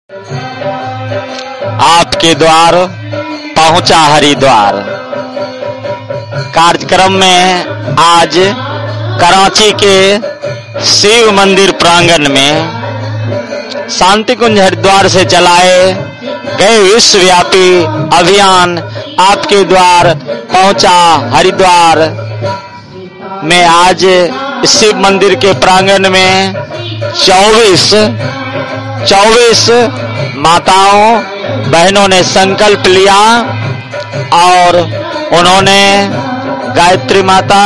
आपके द्वार पहुंचा हरिद्वार कार्यक्रम में आज कराची के शिव मंदिर प्रांगण में शांति कुंज हरिद्वार से चलाए गए विश्वव्यापी अभियान आपके द्वार पहुंचा हरिद्वार में आज शिव मंदिर के प्रांगण में 24 माताओं बहनों ने संकल्प लिया और उन्होंने गायत्री माता,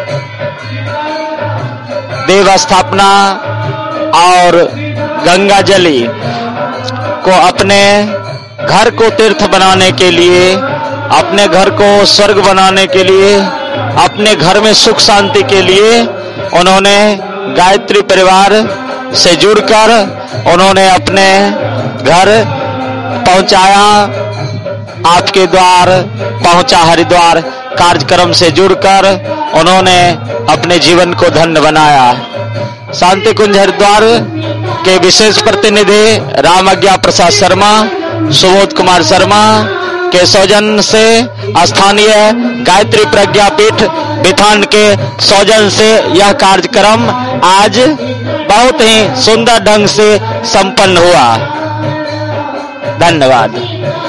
देव स्थापना और गंगा जली को अपने घर को तीर्थ बनाने के लिए, अपने घर को स्वर्ग बनाने के लिए, अपने घर में सुख शांति के लिए उन्होंने गायत्री परिवार से जुड़कर उन्होंने अपने घर पहुंचाया। आपके द्वार पहुंचा हरिद्वार कार्यक्रम से जुड़कर उन्होंने अपने जीवन को धन्य बनाया। शांति कुंज हरिद्वार के विशेष प्रतिनिधि रामज्ञा प्रसाद शर्मा, सुबोध कुमार शर्मा के सौजन्य से, स्थानीय गायत्री प्रज्ञा पीठ बिथान के सौजन्य से यह कार्यक्रम आज बहुत ही सुंदर ढंग से संपन्न हुआ। धन्यवाद।